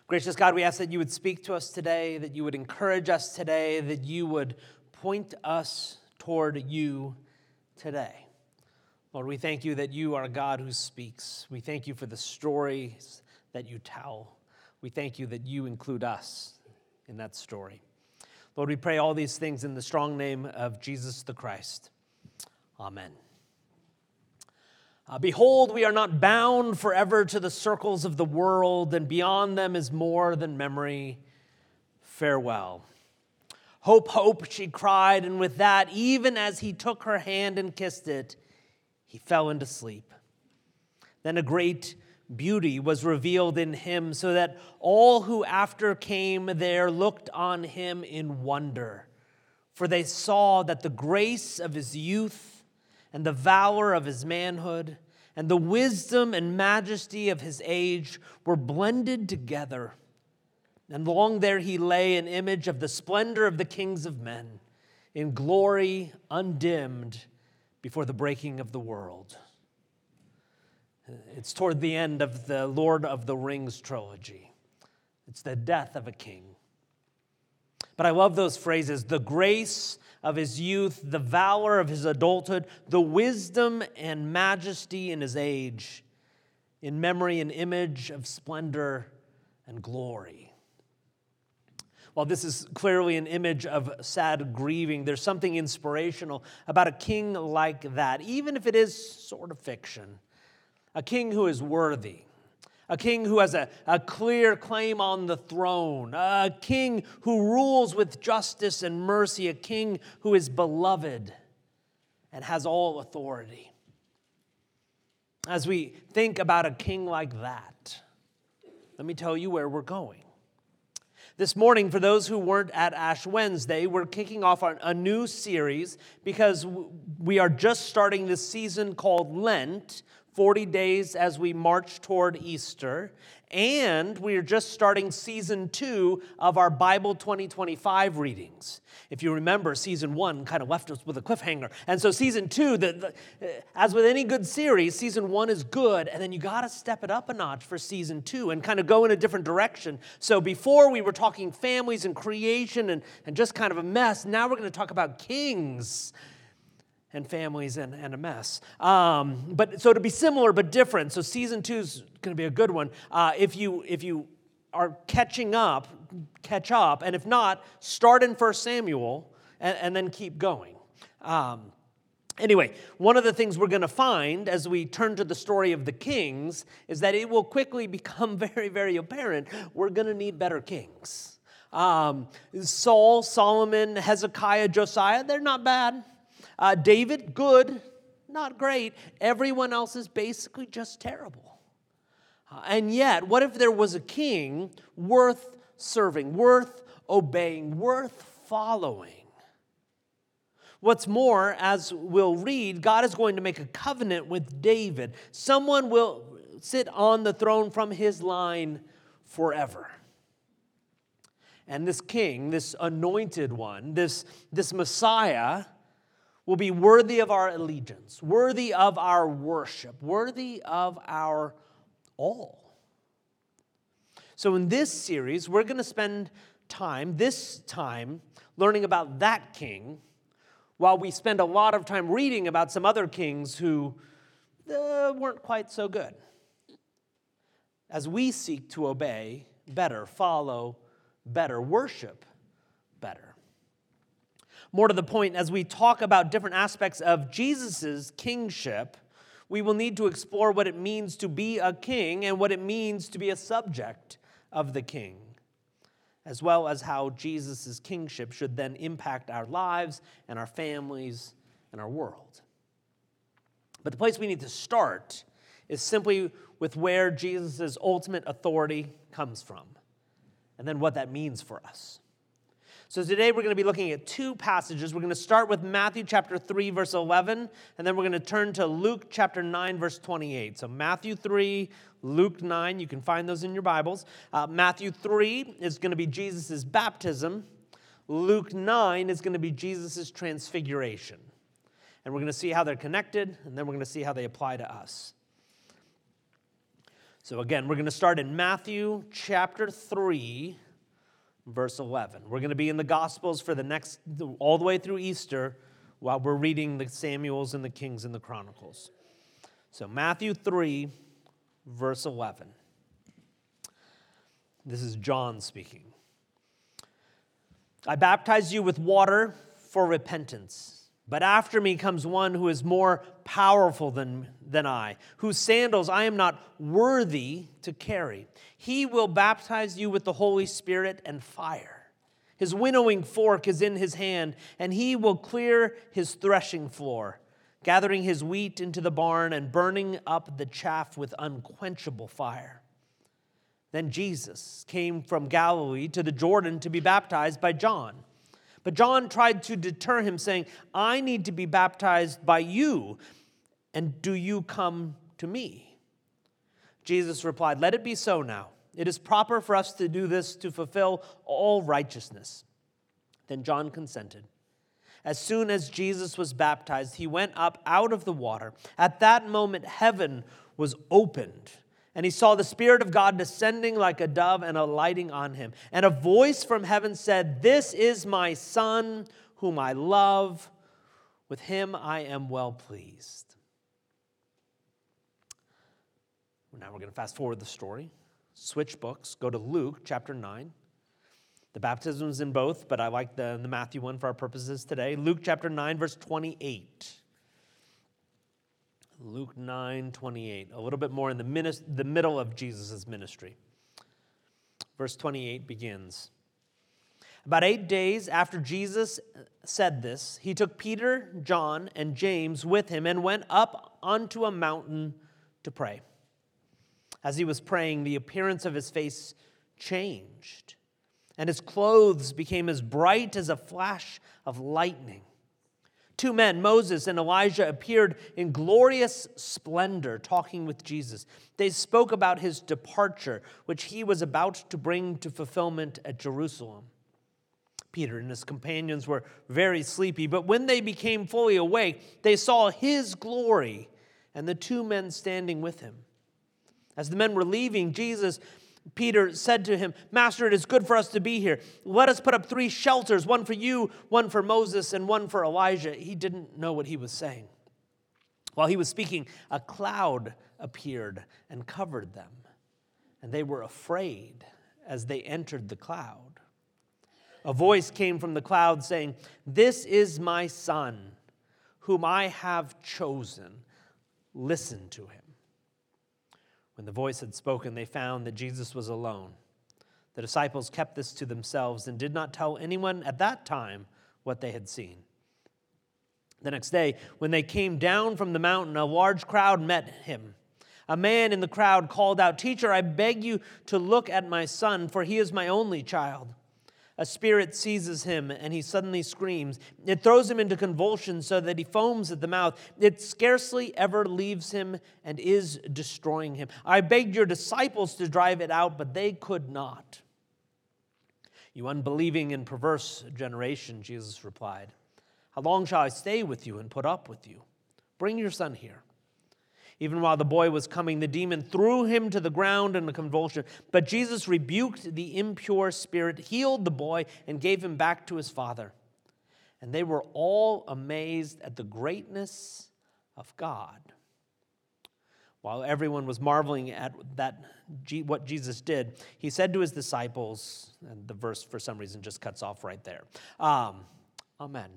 Gracious God, we ask that you would speak to us today, that you would encourage us today, that you would point us toward you today. Lord, we thank you that you are a God who speaks. We thank you for the stories that you tell. We thank you that you include us in that story. Lord, we pray all these things in the strong name of Jesus the Christ. Amen. Behold, we are not bound forever to the circles of the world, and beyond them is more than memory. Farewell. Hope, hope, she cried, and with that, even as he took her hand and kissed it, he fell into sleep. Then a great beauty was revealed in him, so that all who after came there looked on him in wonder. For they saw that the grace of his youth and the valor of his manhood, and the wisdom and majesty of his age were blended together. And long there he lay, an image of the splendor of the kings of men, in glory undimmed before the breaking of the world. It's toward the end of the Lord of the Rings trilogy. It's the death of a king. But I love those phrases: the grace of his youth, the valor of his adulthood, the wisdom and majesty in his age, in memory and image of splendor and glory. While this is clearly an image of sad grieving, there's something inspirational about a king like that, even if it is sort of fiction. A king who is worthy. A king who has a clear claim on the throne. A king who rules with justice and mercy. A king who is beloved and has all authority. As we think about a king like that, let me tell you where we're going. This morning, for those who weren't at Ash Wednesday, we're kicking off a new series because we are just starting this season called Lent, 40 days as we march toward Easter, and we are just starting season 2 of our Bible 2025 readings. If you remember, season 1 kind of left us with a cliffhanger, and so season 2, as with any good series, season 1 is good, and then you got to step it up a notch for season 2 and kind of go in a different direction. So before we were talking families and creation and just kind of a mess, now we're going to talk about kings and families and a mess. But so to be similar but different. So season 2 is going to be a good one. If you are catching up, catch up, and if not, start in 1 Samuel and then keep going. Anyway, one of the things we're going to find as we turn to the story of the kings is that it will quickly become very, very apparent we're going to need better kings. Saul, Solomon, Hezekiah, Josiah, they're not bad. David, good, not great. Everyone else is basically just terrible. And yet, what if there was a king worth serving, worth obeying, worth following? What's more, as we'll read, God is going to make a covenant with David. Someone will sit on the throne from his line forever. And this king, this anointed one, this Messiah, will be worthy of our allegiance, worthy of our worship, worthy of our all. So in this series, we're going to spend this time, learning about that king, while we spend a lot of time reading about some other kings who weren't quite so good. As we seek to obey better, follow better, worship better. More to the point, as we talk about different aspects of Jesus' kingship, we will need to explore what it means to be a king and what it means to be a subject of the king, as well as how Jesus' kingship should then impact our lives and our families and our world. But the place we need to start is simply with where Jesus' ultimate authority comes from, and then what that means for us. So today we're going to be looking at 2 passages. We're going to start with Matthew chapter 3, verse 11, and then we're going to turn to Luke chapter 9, verse 28. So Matthew 3, Luke 9, you can find those in your Bibles. Matthew 3 is going to be Jesus' baptism. Luke 9 is going to be Jesus' transfiguration. And we're going to see how they're connected, and then we're going to see how they apply to us. So again, we're going to start in Matthew chapter 3, verse 11. We're going to be in the Gospels for all the way through Easter while we're reading the Samuels and the Kings and the Chronicles. So Matthew 3, verse 11. This is John speaking. I baptize you with water for repentance, but after me comes one who is more powerful than I, whose sandals I am not worthy to carry. He will baptize you with the Holy Spirit and fire. His winnowing fork is in his hand, and he will clear his threshing floor, gathering his wheat into the barn and burning up the chaff with unquenchable fire. Then Jesus came from Galilee to the Jordan to be baptized by John. But John tried to deter him, saying, I need to be baptized by you, and do you come to me? Jesus replied, let it be so now. It is proper for us to do this to fulfill all righteousness. Then John consented. As soon as Jesus was baptized, he went up out of the water. At that moment, heaven was opened, and he saw the Spirit of God descending like a dove and alighting on him. And a voice from heaven said, this is my Son, whom I love. With him I am well pleased. Now we're going to fast forward the story. Switch books. Go to Luke chapter 9. The baptism is in both, but I like the Matthew one for our purposes today. Luke chapter 9, verse 28. Luke 9:28, a little bit more in the middle of Jesus' ministry. Verse 28 begins. About 8 days after Jesus said this, he took Peter, John, and James with him and went up onto a mountain to pray. As he was praying, the appearance of his face changed, and his clothes became as bright as a flash of lightning. 2 men, Moses and Elijah, appeared in glorious splendor, talking with Jesus. They spoke about his departure, which he was about to bring to fulfillment at Jerusalem. Peter and his companions were very sleepy, but when they became fully awake, they saw his glory and the 2 men standing with him. As the men were leaving, Peter said to him, Master, it is good for us to be here. Let us put up 3 shelters, one for you, one for Moses, and one for Elijah. He didn't know what he was saying. While he was speaking, a cloud appeared and covered them, and they were afraid as they entered the cloud. A voice came from the cloud saying, this is my Son, whom I have chosen. Listen to him. When the voice had spoken, they found that Jesus was alone. The disciples kept this to themselves and did not tell anyone at that time what they had seen. The next day, when they came down from the mountain, a large crowd met him. A man in the crowd called out, Teacher, I beg you to look at my son, for he is my only child. A spirit seizes him, and he suddenly screams. It throws him into convulsions so that he foams at the mouth. It scarcely ever leaves him and is destroying him. I begged your disciples to drive it out, but they could not. You unbelieving and perverse generation, Jesus replied. How long shall I stay with you and put up with you? Bring your son here. Even while the boy was coming, the demon threw him to the ground in a convulsion. But Jesus rebuked the impure spirit, healed the boy, and gave him back to his father. And they were all amazed at the greatness of God. While everyone was marveling at what Jesus did, he said to his disciples, and the verse for some reason just cuts off right there. Amen.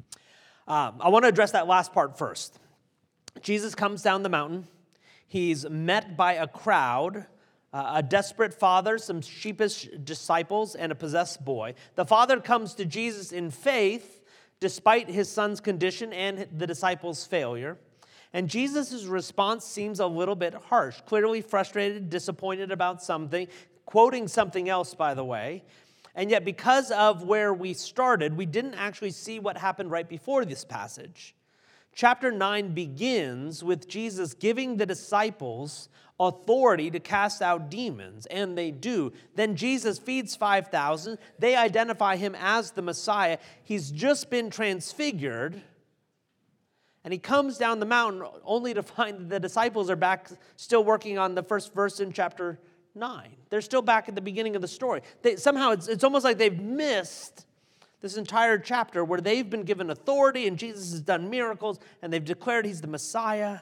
I want to address that last part first. Jesus comes down the mountain. He's met by a crowd, a desperate father, some sheepish disciples, and a possessed boy. The father comes to Jesus in faith, despite his son's condition and the disciples' failure. And Jesus' response seems a little bit harsh, clearly frustrated, disappointed about something, quoting something else, by the way. And yet, because of where we started, we didn't actually see what happened right before this passage. Chapter 9 begins with Jesus giving the disciples authority to cast out demons, and they do. Then Jesus feeds 5,000. They identify him as the Messiah. He's just been transfigured, And he comes down the mountain only to find that the disciples are back still working on the first verse in chapter 9. They're still back at the beginning of the story. Somehow it's almost like they've missed this entire chapter where they've been given authority and Jesus has done miracles and they've declared he's the Messiah.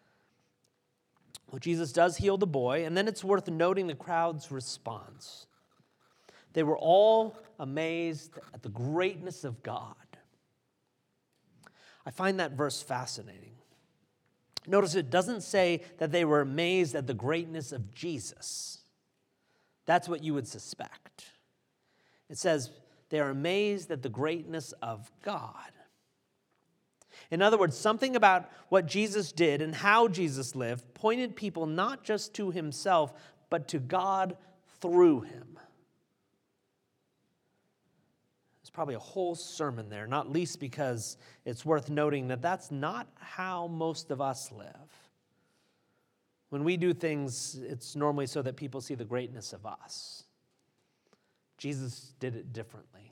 Well, Jesus does heal the boy, and then it's worth noting the crowd's response. They were all amazed at the greatness of God. I find that verse fascinating. Notice it doesn't say that they were amazed at the greatness of Jesus. That's what you would suspect. It says they are amazed at the greatness of God. In other words, something about what Jesus did and how Jesus lived pointed people not just to himself, but to God through him. There's probably a whole sermon there, not least because it's worth noting that that's not how most of us live. When we do things, it's normally so that people see the greatness of us. Jesus did it differently.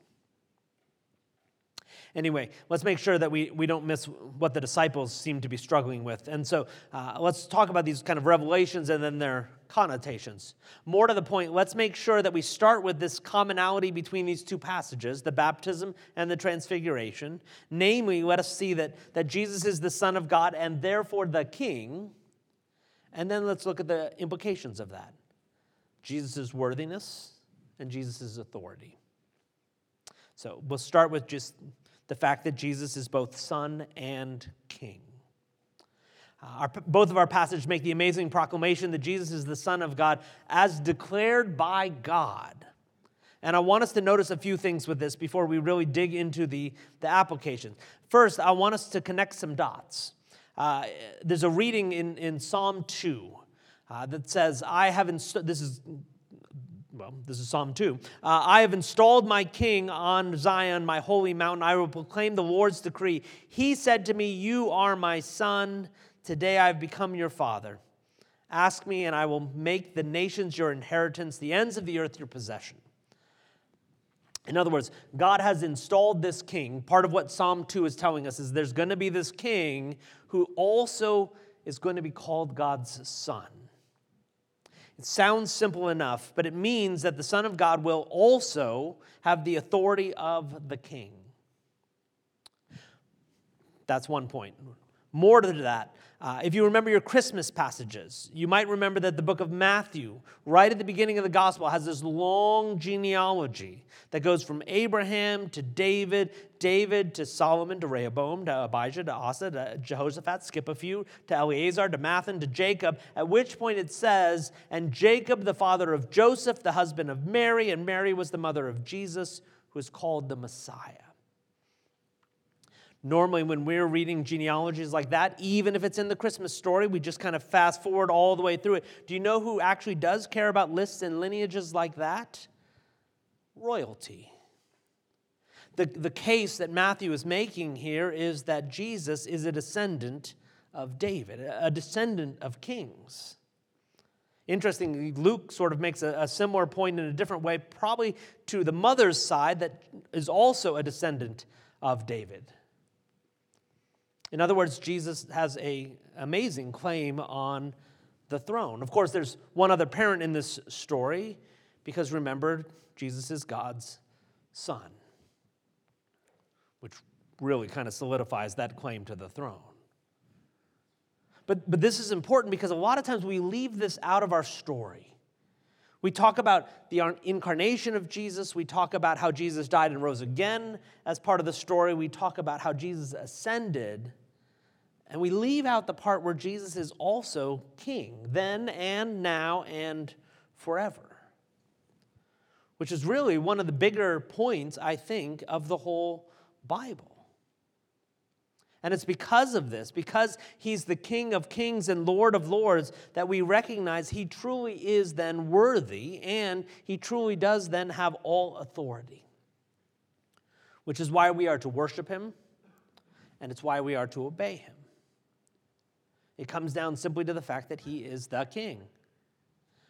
Anyway, let's make sure that we don't miss what the disciples seem to be struggling with. And so let's talk about these kind of revelations and then their connotations. More to the point, let's make sure that we start with this commonality between these two passages, the baptism and the transfiguration. Namely, let us see that Jesus is the Son of God and therefore the King. And then let's look at the implications of that. Jesus' worthiness and Jesus' authority. So we'll start with just the fact that Jesus is both Son and King. Both of our passages make the amazing proclamation that Jesus is the Son of God as declared by God. And I want us to notice a few things with this before we really dig into the application. First, I want us to connect some dots. There's a reading in Psalm 2 that says, this is Psalm 2. I have installed my king on Zion, my holy mountain. I will proclaim the Lord's decree. He said to me, you are my son. Today I have become your father. Ask me, and I will make the nations your inheritance, the ends of the earth your possession. In other words, God has installed this king. Part of what Psalm 2 is telling us is there's going to be this king who also is going to be called God's son. It sounds simple enough, but it means that the Son of God will also have the authority of the king. That's one point. More to that, if you remember your Christmas passages, you might remember that the book of Matthew, right at the beginning of the gospel, has this long genealogy that goes from Abraham to David, David to Solomon to Rehoboam to Abijah to Asa to Jehoshaphat, skip a few, to Eleazar to Mathan to Jacob, at which point it says, and Jacob the father of Joseph, the husband of Mary, and Mary was the mother of Jesus, who is called the Messiah. Normally, when we're reading genealogies like that, even if it's in the Christmas story, we just kind of fast forward all the way through it. Do you know who actually does care about lists and lineages like that? Royalty. The case that Matthew is making here is that Jesus is a descendant of David, a descendant of kings. Interestingly, Luke sort of makes a similar point in a different way, probably to the mother's side that is also a descendant of David. In other words, Jesus has an amazing claim on the throne. Of course, there's one other parent in this story, because remember, Jesus is God's son, which really kind of solidifies that claim to the throne. But this is important because a lot of times we leave this out of our story. We talk about the incarnation of Jesus. We talk about how Jesus died and rose again as part of the story. We talk about how Jesus ascended. And we leave out the part where Jesus is also king, then and now and forever. Which is really one of the bigger points, I think, of the whole Bible. And it's because of this, because he's the King of kings and Lord of lords, that we recognize he truly is then worthy, and he truly does then have all authority. Which is why we are to worship him, and it's why we are to obey him. It comes down simply to the fact that he is the king.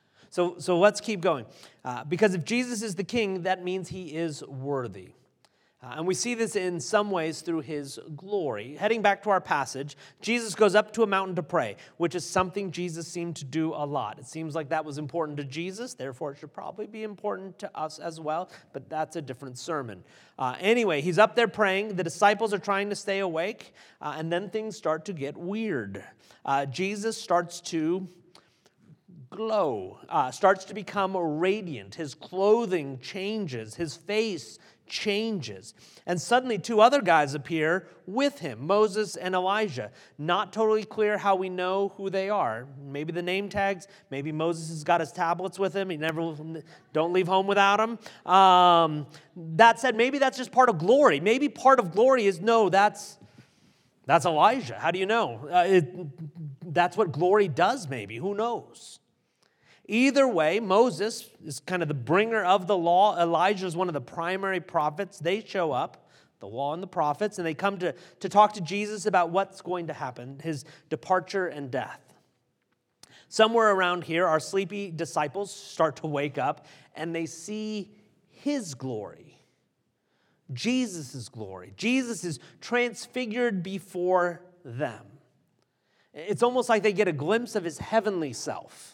So let's keep going. Because if Jesus is the king, that means he is worthy. And we see this in some ways through his glory. Heading back to our passage, Jesus goes up to a mountain to pray, which is something Jesus seemed to do a lot. It seems like that was important to Jesus, therefore it should probably be important to us as well, but that's a different sermon. Anyway, he's up there praying. The disciples are trying to stay awake, and then things start to get weird. Jesus starts to glow, starts to become radiant. His clothing changes. His face changes. And suddenly 2 other guys appear with him, Moses and Elijah. Not totally clear how we know who they are. Maybe the name tags. Maybe Moses has got his tablets with him. Don't leave home without them. That said, maybe that's just part of glory. Maybe part of glory is, no, that's Elijah. How do you know? That's what glory does, maybe. Who knows? Either way, Moses is kind of the bringer of the law. Elijah is one of the primary prophets. They show up, the law and the prophets, and they come to talk to Jesus about what's going to happen, his departure and death. Somewhere around here, our sleepy disciples start to wake up, and they see his glory, Jesus' glory. Jesus is transfigured before them. It's almost like they get a glimpse of his heavenly self.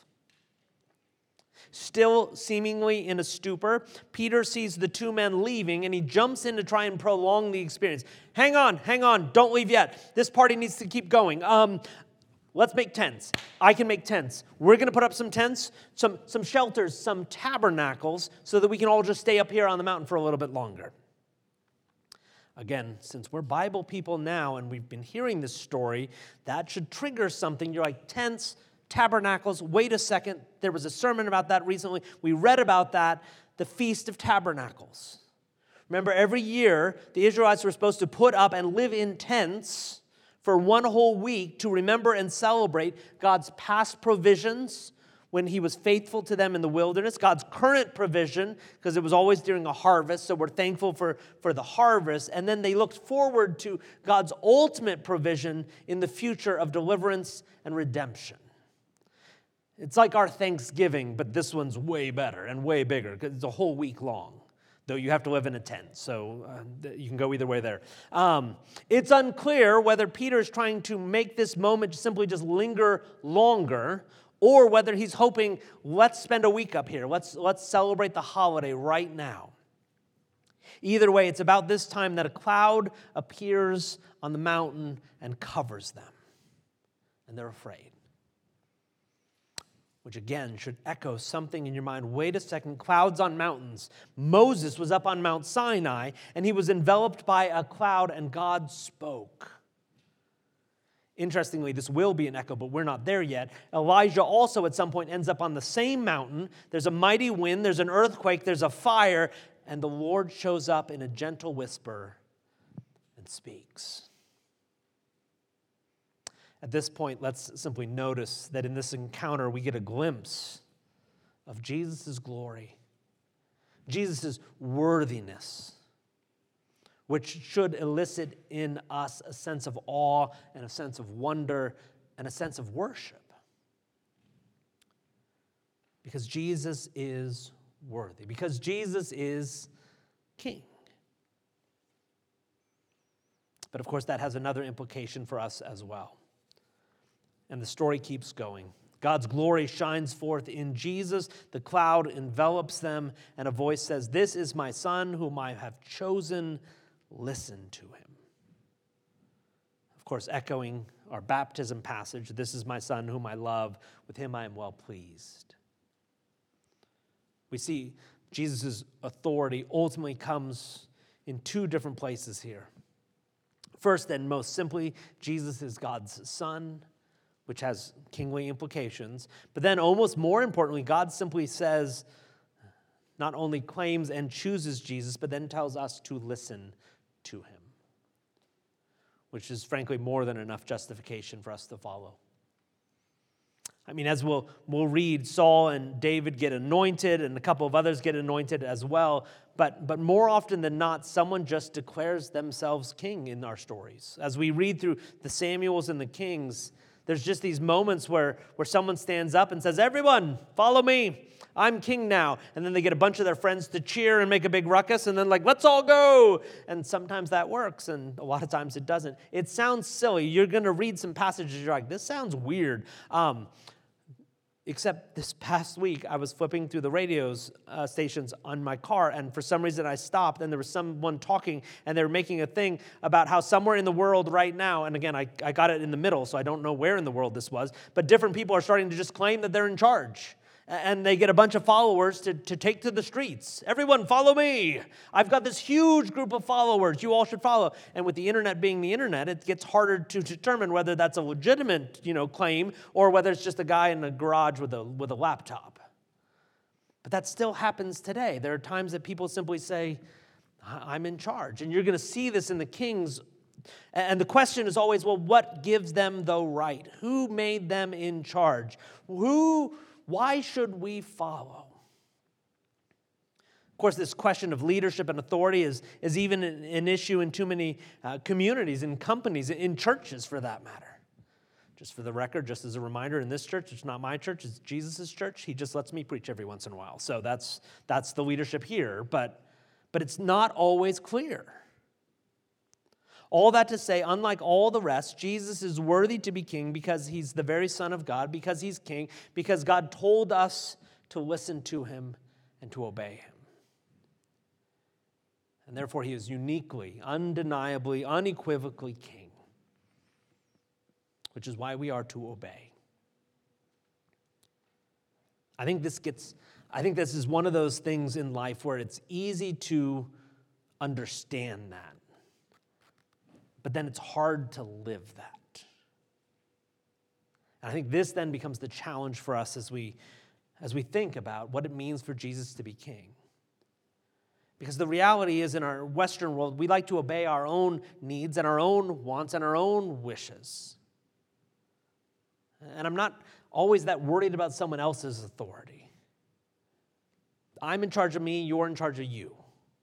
Still seemingly in a stupor, Peter sees the 2 men leaving, and he jumps in to try and prolong the experience. Hang on, don't leave yet. This party needs to keep going. Let's make tents. I can make tents. We're going to put up some tents, some shelters, some tabernacles, so that we can all just stay up here on the mountain for a little bit longer. Again, since we're Bible people now, and we've been hearing this story, that should trigger something. You're like, tents, tabernacles, wait a second. There was a sermon about that recently. We read about that, the Feast of Tabernacles. Remember, every year, the Israelites were supposed to put up and live in tents for 1 whole week to remember and celebrate God's past provisions when he was faithful to them in the wilderness, God's current provision, because it was always during a harvest, so we're thankful for the harvest, and then they looked forward to God's ultimate provision in the future of deliverance and redemption. It's like our Thanksgiving, but this one's way better and way bigger because it's a whole week long, though you have to live in a tent, so you can go either way there. It's unclear whether Peter's trying to make this moment simply just linger longer, or whether he's hoping, let's spend a week up here. Let's celebrate the holiday right now. Either way, it's about this time that a cloud appears on the mountain and covers them, and they're afraid. Which again should echo something in your mind. Wait a second, clouds on mountains. Moses was up on Mount Sinai, and he was enveloped by a cloud, and God spoke. Interestingly, this will be an echo, but we're not there yet. Elijah also at some point ends up on the same mountain. There's a mighty wind, there's an earthquake, there's a fire, and the Lord shows up in a gentle whisper and speaks. At this point, let's simply notice that in this encounter, we get a glimpse of Jesus' glory, Jesus' worthiness, which should elicit in us a sense of awe and a sense of wonder and a sense of worship. Because Jesus is worthy, because Jesus is King. But of course, that has another implication for us as well. And the story keeps going. God's glory shines forth in Jesus. The cloud envelops them, and a voice says, "This is my son whom I have chosen. Listen to him." Of course, echoing our baptism passage, "This is my son whom I love. With him I am well pleased." We see Jesus' authority ultimately comes in 2 different places here. First and most simply, Jesus is God's son, which has kingly implications. But then almost more importantly, God simply says, not only claims and chooses Jesus, but then tells us to listen to him, which is frankly more than enough justification for us to follow. I mean, as we'll read, Saul and David get anointed, and a couple of others get anointed as well. But more often than not, someone just declares themselves king in our stories. As we read through the Samuels and the Kings, There's just these moments where someone stands up and says, everyone, follow me. I'm king now. And then they get a bunch of their friends to cheer and make a big ruckus, and then let's all go. And sometimes that works, and a lot of times it doesn't. It sounds silly. You're going to read some passages, you're like, this sounds weird. Except this past week, I was flipping through the radio stations on my car, and for some reason I stopped, and there was someone talking, and they were making a thing about how somewhere in the world right now, and again, I got it in the middle, so I don't know where in the world this was, but different people are starting to just claim that they're in charge. And they get a bunch of followers to take to the streets. Everyone, follow me. I've got this huge group of followers. You all should follow. And with the internet being the internet, it gets harder to determine whether that's a legitimate, claim or whether it's just a guy in a garage with a laptop. But that still happens today. There are times that people simply say, I'm in charge. And you're going to see this in the kings. And the question is always, well, what gives them the right? Who made them in charge? Why should we follow? Of course, this question of leadership and authority is even an issue in too many communities, in companies, in churches for that matter. Just for the record, just as a reminder, in this church, it's not my church, it's Jesus' church. He just lets me preach every once in a while. So that's the leadership here, but it's not always clear. All that to say, unlike all the rest, Jesus is worthy to be king because he's the very Son of God, because he's king, because God told us to listen to him and to obey him. And therefore, he is uniquely, undeniably, unequivocally king, which is why we are to obey. I think this is one of those things in life where it's easy to understand that. But then it's hard to live that. And I think this then becomes the challenge for us as we think about what it means for Jesus to be king. Because the reality is, in our Western world, we like to obey our own needs and our own wants and our own wishes. And I'm not always that worried about someone else's authority. I'm in charge of me, you're in charge of you.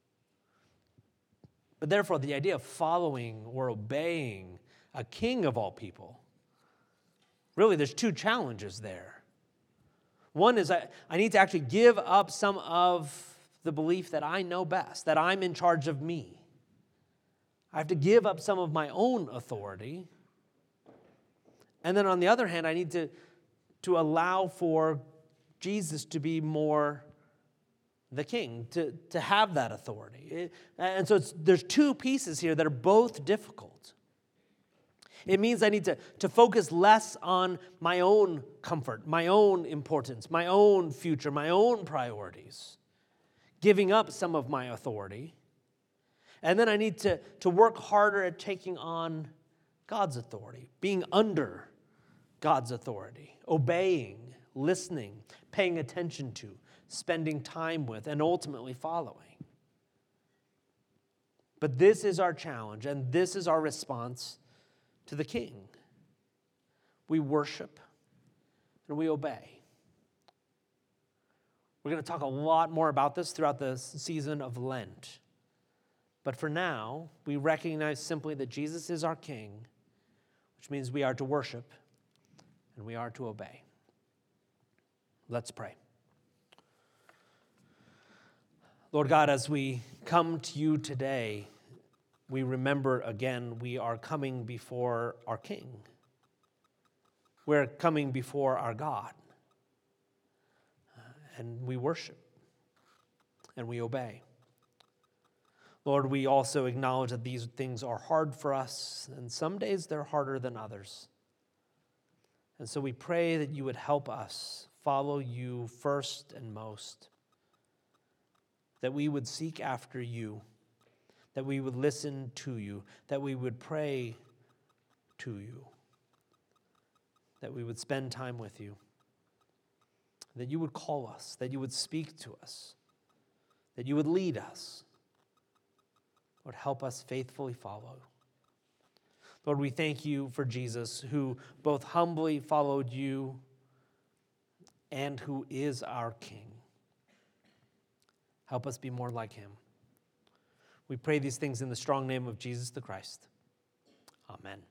But therefore, the idea of following or obeying a king of all people, really there's two challenges there. One is I need to actually give up some of the belief that I know best, that I'm in charge of me. I have to give up some of my own authority. And then on the other hand, I need to allow for Jesus to be more the king, to have that authority. And so there's two pieces here that are both difficult. It means I need to focus less on my own comfort, my own importance, my own future, my own priorities, giving up some of my authority. And then I need to work harder at taking on God's authority, being under God's authority, obeying, listening, paying attention to, spending time with, and ultimately following. But this is our challenge, and this is our response to the King. We worship and we obey. We're going to talk a lot more about this throughout the season of Lent. But for now, we recognize simply that Jesus is our King, which means we are to worship and we are to obey. Let's pray. Lord God, as we come to you today, we remember again we are coming before our King. We're coming before our God. And we worship and we obey. Lord, we also acknowledge that these things are hard for us, and some days they're harder than others. And so we pray that you would help us follow you first and most, that we would seek after you, that we would listen to you, that we would pray to you, that we would spend time with you, that you would call us, that you would speak to us, that you would lead us. Lord, help us faithfully follow. Lord, we thank you for Jesus, who both humbly followed you and who is our King. Help us be more like him. We pray these things in the strong name of Jesus the Christ. Amen.